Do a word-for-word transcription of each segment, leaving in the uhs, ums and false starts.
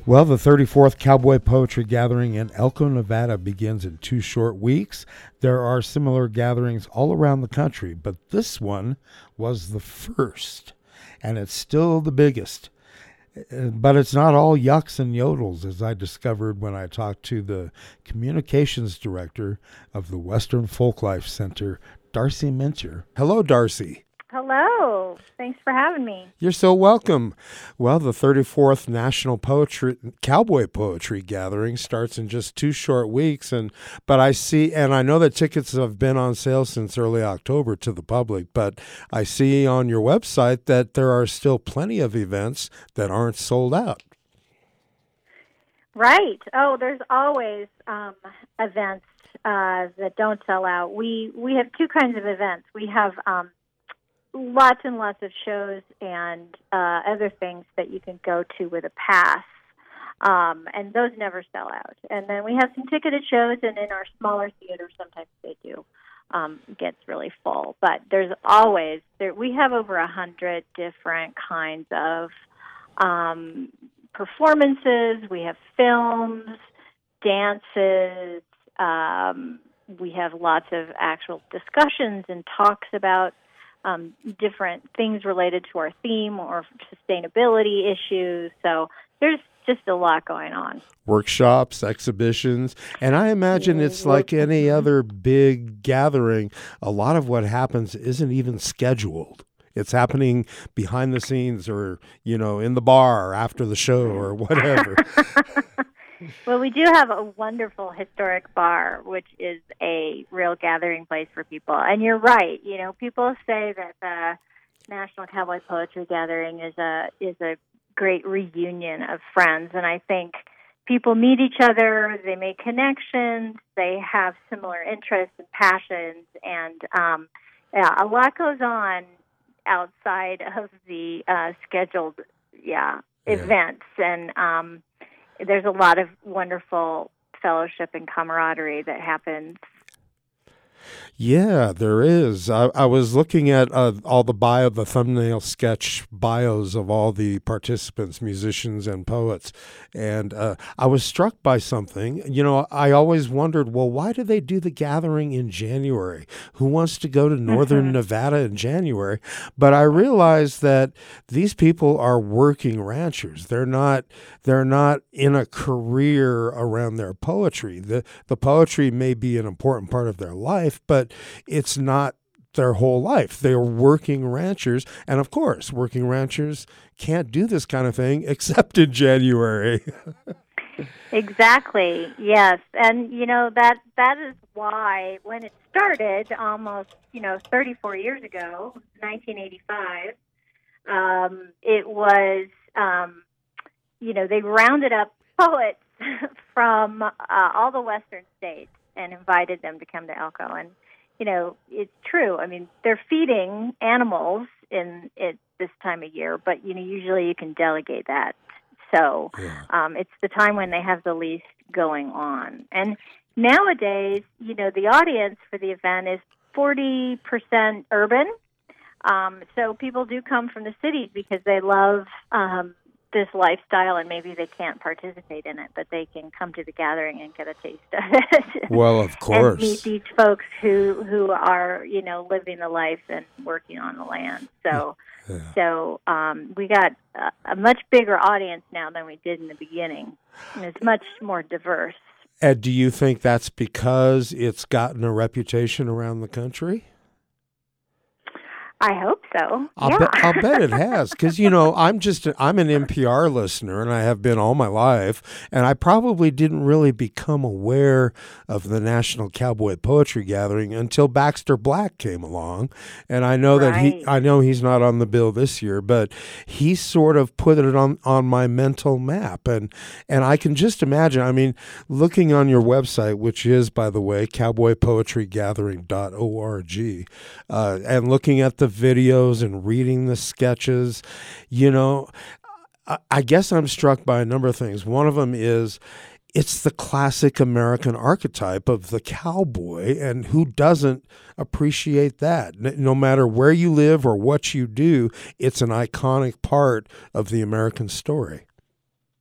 Well, the thirty-fourth Cowboy Poetry Gathering in Elko, Nevada begins in two short weeks. There are similar gatherings all around the country, but this one was the first, and it's still the biggest. Uh, But it's not all yucks and yodels, as I discovered when I talked to the communications director of the Western Folklife Center, Darcy Mincher. Hello, Darcy. Hello. Thanks for having me. You're so welcome. Well, the thirty-fourth National Poetry Cowboy Poetry Gathering starts in just two short weeks, and but I see, and I know that tickets have been on sale since early October to the public, but I see on your website that there are still plenty of events that aren't sold out. Right. Oh, there's always um, events uh, that don't sell out. We we have two kinds of events. We have um, lots and lots of shows and uh, other things that you can go to with a pass, um, and those never sell out. And then we have some ticketed shows, and in our smaller theaters, sometimes they do. Um, gets really full. But there's always, there, we have over a hundred different kinds of um, performances. We have films, dances. Um, we have lots of actual discussions and talks about Um, different things related to our theme or sustainability issues. So there's just a lot going on. Workshops, exhibitions, and I imagine it's like any other big gathering. A lot of what happens isn't even scheduled. It's happening behind the scenes or, you know, in the bar after the show or whatever. Well, we do have a wonderful historic bar, which is a real gathering place for people. And you're right. You know, people say that the National Cowboy Poetry Gathering is a is a great reunion of friends. And I think people meet each other, they make connections, they have similar interests and passions, and um, yeah, a lot goes on outside of the uh, scheduled yeah, Yeah. events. And um there's a lot of wonderful fellowship and camaraderie that happens. Yeah, there is. I, I was looking at uh, all the bio, the thumbnail sketch bios of all the participants, musicians and poets, and uh, I was struck by something. You know, I always wondered, well, why do they do the gathering in January? Who wants to go to Northern Mm-hmm. Nevada in January? But I realized that these people are working ranchers. They're not. They're not in a career around their poetry. the The poetry may be an important part of their life, but it's not their whole life. They're working ranchers. And of course, working ranchers can't do this kind of thing except in January. Exactly. Yes. And, you know, that that is why when it started almost, you know, thirty-four years ago, nineteen eighty-five, um, it was, um, you know, they rounded up poets from uh, all the western states and invited them to come to Elko. And, you know, it's true. I mean, they're feeding animals in it this time of year, but, you know, usually you can delegate that. So Yeah. um, it's the time when they have the least going on. And nowadays, you know, the audience for the event is forty percent urban. Um, so people do come from the cities because they love um, this lifestyle, and maybe they can't participate in it, but they can come to the gathering and get a taste of it. Well, of course. And meet these folks who who are, you know, living the life and working on the land. So, Yeah. so um, we got a, a much bigger audience now than we did in the beginning, and it's much more diverse. And do you think that's because it's gotten a reputation around the country? I hope so. I'll, yeah. bet, I'll bet it has, because, you know, I'm just, a, I'm an N P R listener, and I have been all my life, and I probably didn't really become aware of the National Cowboy Poetry Gathering until Baxter Black came along, and I know that he, Right. I know he's not on the bill this year, but he sort of put it on, on my mental map, and, and I can just imagine, I mean, looking on your website, which is, by the way, cowboy poetry gathering dot org, uh, and looking at the videos and reading the sketches, you know, I, I guess I'm struck by a number of things. One of them is it's the classic American archetype of the cowboy, and who doesn't appreciate that? No matter where you live or what you do, it's an iconic part of the American story.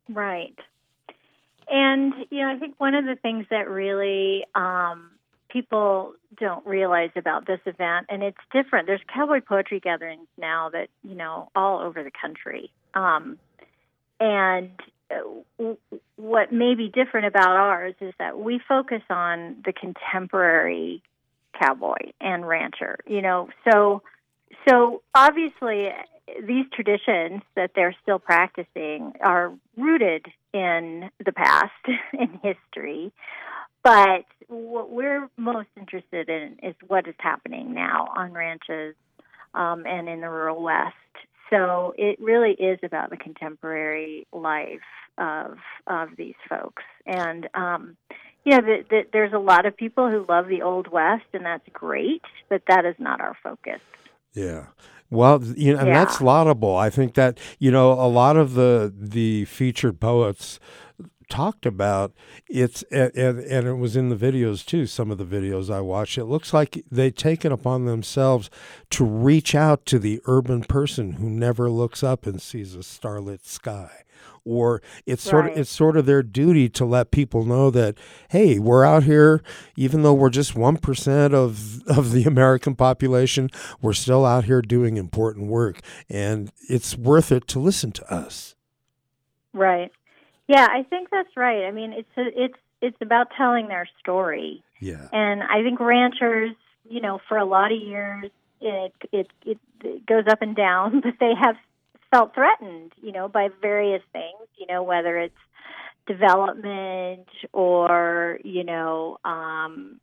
Right. And, you know, I think one of the things that really um, people don't realize about this event, and it's different, there's cowboy poetry gatherings now that, you know, all over the country. Um, and w- what may be different about ours is that we focus on the contemporary cowboy and rancher, you know. So, so obviously these traditions that they're still practicing are rooted in the past, in history. But what we're most interested in is what is happening now on ranches um, and in the rural West. So it really is about the contemporary life of of these folks. And, um, you know, the, the, there's a lot of people who love the Old West, and that's great, but that is not our focus. Yeah. Well, you know, and Yeah. that's laudable. I think that, you know, a lot of the the featured poets talked about it's and, and it was in the videos too, some of the videos I watched. It looks like they've taken upon themselves to reach out to the urban person who never looks up and sees a starlit sky. Or it's sort of Right. it's sort of their duty to let people know that, hey, we're out here, even though we're just one percent of of the American population, we're still out here doing important work, and it's worth it to listen to us. Right. Yeah, I think that's right. I mean, it's a, it's it's about telling their story. Yeah. And I think ranchers, you know, for a lot of years, it it it, it goes up and down, but they have felt threatened, you know, by various things, you know, whether it's development or, you know, um,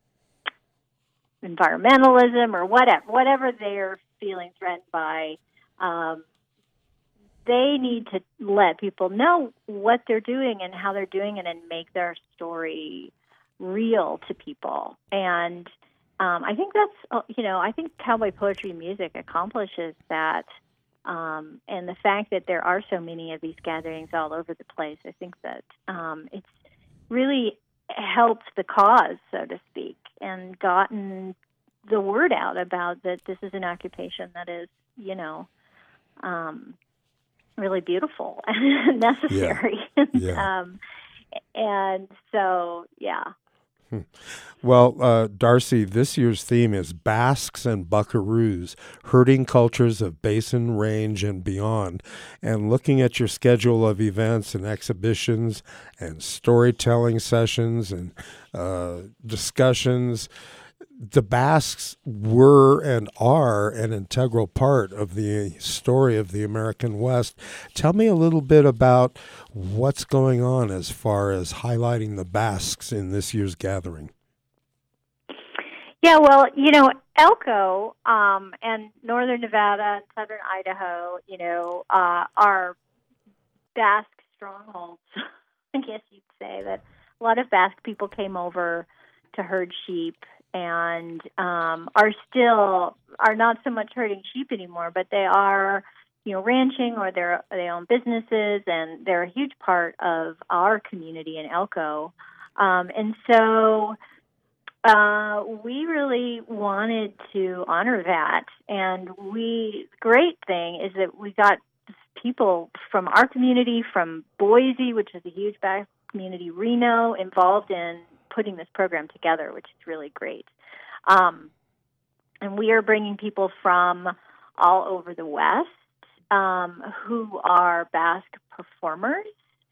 environmentalism or whatever, whatever they're feeling threatened by. Um, they need to let people know what they're doing and how they're doing it and make their story real to people. And um, I think that's, you know, I think cowboy poetry music accomplishes that. Um, and the fact that there are so many of these gatherings all over the place, I think that um, it's really helped the cause, so to speak, and gotten the word out about that this is an occupation that is, you know, um, really beautiful and necessary. Yeah. Yeah. um, and so, yeah. Well, uh, Darcy, this year's theme is Basques and Buckaroos, herding cultures of Basin Range and beyond. And looking at your schedule of events and exhibitions and storytelling sessions and uh, discussions, the Basques were and are an integral part of the story of the American West. Tell me a little bit about what's going on as far as highlighting the Basques in this year's gathering. Yeah, well, you know, Elko um, and Northern Nevada and Southern Idaho, you know, uh, are Basque strongholds. I guess you'd say that a lot of Basque people came over to herd sheep and um, are still are not so much herding sheep anymore, but they are, you know, ranching or they they own businesses, and they're a huge part of our community in Elko. Um, and so uh, we really wanted to honor that. And we great thing is that we got people from our community, from Boise, which is a huge Basque community, Reno, involved in putting this program together, which is really great. Um, and we are bringing people from all over the West um, who are Basque performers.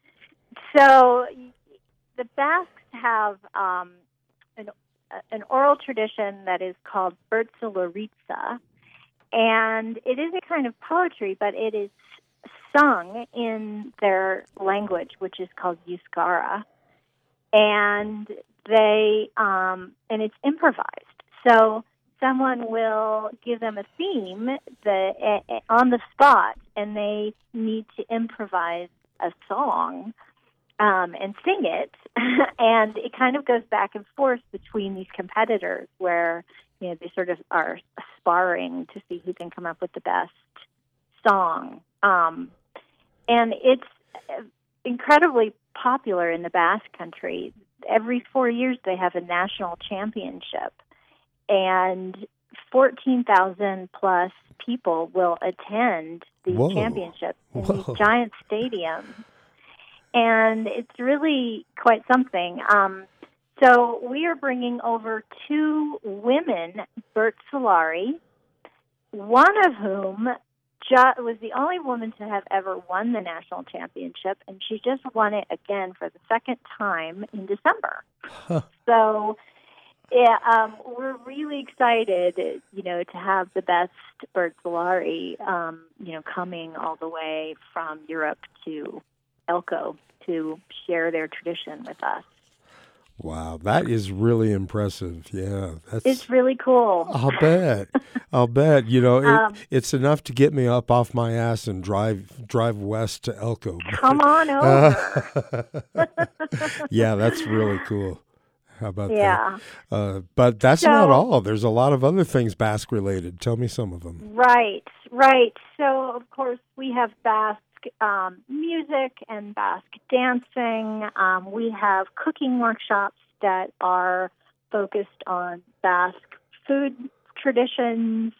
So the Basques have um, an, an oral tradition that is called Bertzelaritza, and it is a kind of poetry, but it is sung in their language, which is called Euskara. And they um, and it's improvised. So someone will give them a theme the, uh, on the spot, and they need to improvise a song um, and sing it. And it kind of goes back and forth between these competitors, where you know they sort of are sparring to see who can come up with the best song. Um, and it's incredibly popular in the Basque Country. Every four years they have a national championship, and fourteen thousand plus people will attend these Whoa. championships in Whoa. these giant stadiums. and it's really quite something. Um, so we are bringing over two women, Bert Solari, one of whom ju- was the only woman to have ever won the national championship, and she just won it again for the second time in December. Huh. So yeah, um, we're really excited, you know, to have the best Bert Solari, um, you know, coming all the way from Europe to Elko to share their tradition with us. Wow, that is really impressive. Yeah, that's. It's really cool. I'll bet. I'll bet. You know, it, Um, it's enough to get me up off my ass and drive drive west to Elko. Come on over. Uh, yeah, that's really cool. How about Yeah. that? Uh, but that's So- not all. There's a lot of other things Basque related. Tell me some of them. Right, right. So, of course, we have Basque um, music and Basque dancing. Um, we have cooking workshops that are focused on Basque food traditions.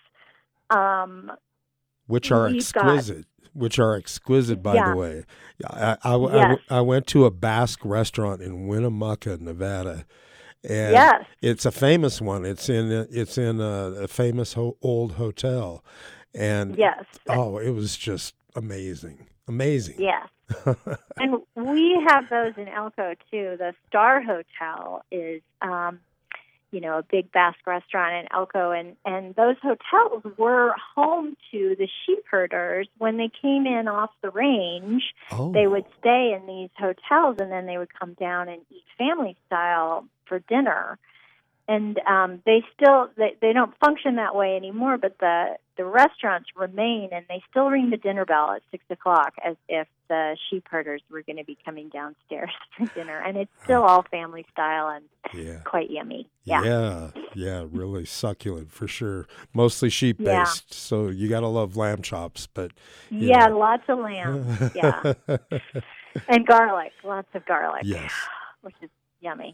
Um, Which are we've got- exquisite. Which are exquisite, by Yeah. the way. I, I, I, Yes. I went to a Basque restaurant in Winnemucca, Nevada. And Yes. it's a famous one. It's in it's in a, a famous ho- old hotel, and Yes. oh, it was just amazing, amazing. Yes. And we have those in Elko, too. The Star Hotel is, um, you know, a big Basque restaurant in Elko. And, and those hotels were home to the sheep herders. When they came in off the range, Oh, they would stay in these hotels, and then they would come down and eat family style for dinner. And um, they still they, they don't function that way anymore, but the the restaurants remain, and they still ring the dinner bell at six o'clock as if the sheep herders were going to be coming downstairs for dinner. And it's still all family style and yeah. quite yummy. Yeah. Yeah, yeah, really succulent for sure. Mostly sheep Yeah. based, so you gotta love lamb chops. But you Yeah, know. lots of lamb. Yeah. And garlic, lots of garlic. Yes. Which is yummy.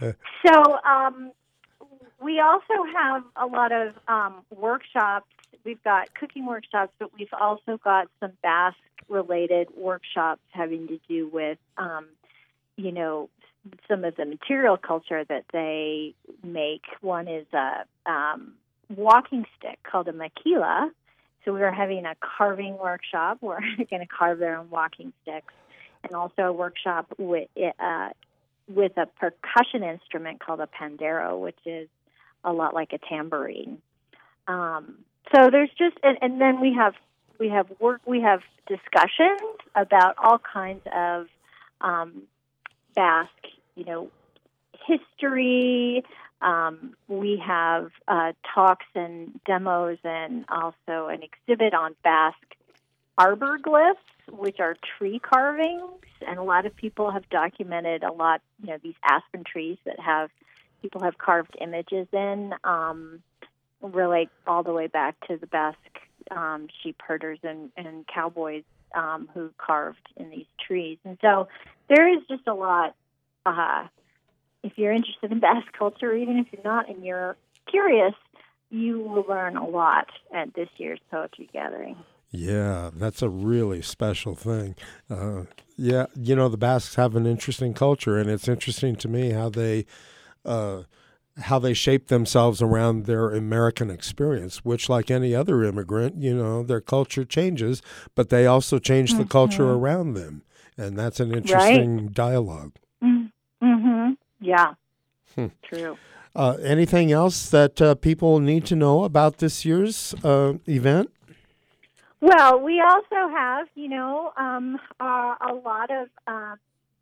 So um, we also have a lot of um, workshops. We've got cooking workshops, but we've also got some Basque-related workshops having to do with, um, you know, some of the material culture that they make. One is a um, walking stick called a maquila. So we are having a carving workshop where they're going to carve their own walking sticks, and also a workshop with uh, with a percussion instrument called a pandero, which is a lot like a tambourine. Um, so there's just, and, and then we have we have work, we have discussions about all kinds of um, Basque, you know, history. Um, we have uh, talks and demos, and also an exhibit on Basque arbor glyphs, which are tree carvings. And a lot of people have documented a lot, you know, these aspen trees that have people have carved images in, um, relate all the way back to the Basque um, sheep herders and, and cowboys um, who carved in these trees. And so there is just a lot. Uh, if you're interested in Basque culture, even if you're not and you're curious, you will learn a lot at this year's poetry gathering. Yeah, that's a really special thing. Uh, yeah, you know, the Basques have an interesting culture, and it's interesting to me how they uh, how they shape themselves around their American experience, which, like any other immigrant, you know, their culture changes, but they also change the Mm-hmm. culture around them, and that's an interesting dialogue. Mm-hmm. Yeah, Hmm. true. Uh, anything else that uh, people need to know about this year's uh, event? Well, we also have, you know, um, uh, a lot of uh,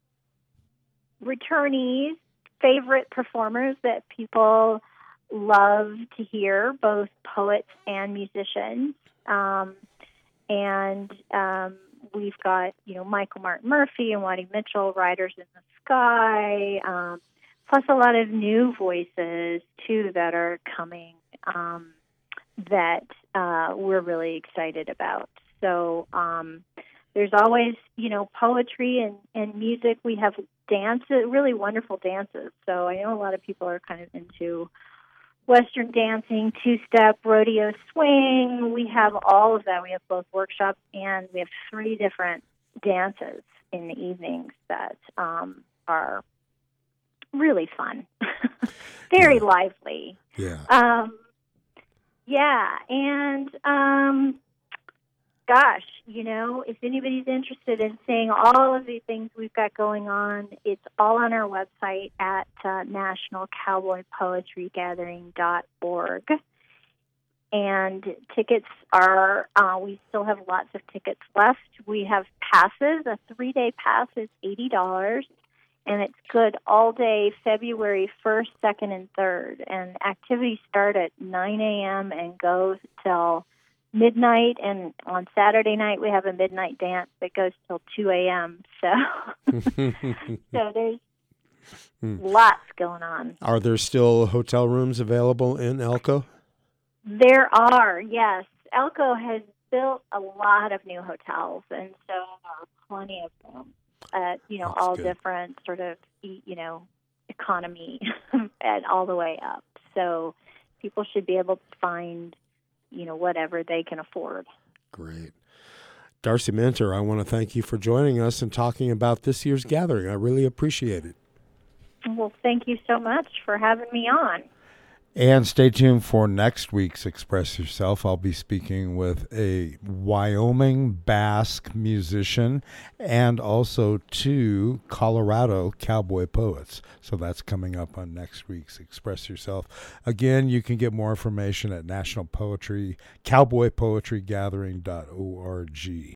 returnees, favorite performers that people love to hear, both poets and musicians. Um, and um, we've got, you know, Michael Martin Murphey and Waddy Mitchell, Riders in the Sky, um, plus a lot of new voices, too, that are coming um, that uh, we're really excited about. So um, there's always, you know, poetry and, and music. We have dances, really wonderful dances. So I know a lot of people are kind of into Western dancing, two-step, rodeo swing. We have all of that. We have both workshops and we have three different dances in the evenings that um, are really fun, very yeah. lively. Yeah. Um, yeah, and um, gosh, you know, if anybody's interested in seeing all of the things we've got going on, it's all on our website at uh, national cowboy poetry gathering dot org. And tickets are, uh, we still have lots of tickets left. We have passes. A three-day pass is eighty dollars, and it's good all day February first, second, and third. And activities start at nine a.m. and go till midnight. And on Saturday night, we have a midnight dance that goes till two a.m. So, so there's lots going on. Are there still hotel rooms available in Elko? There are, yes. Elko has built a lot of new hotels, and so there are plenty of them at, you know, That's all good. different sort of, you know, economy and all the way up. So people should be able to find, you know, whatever they can afford. Great. Darcy Minter, I want to thank you for joining us and talking about this year's gathering. I really appreciate it. Well, thank you so much for having me on. And stay tuned for next week's Express Yourself. I'll be speaking with a Wyoming Basque musician and also two Colorado cowboy poets. So that's coming up on next week's Express Yourself. Again, you can get more information at National Poetry, Cowboy Poetry Gathering dot org.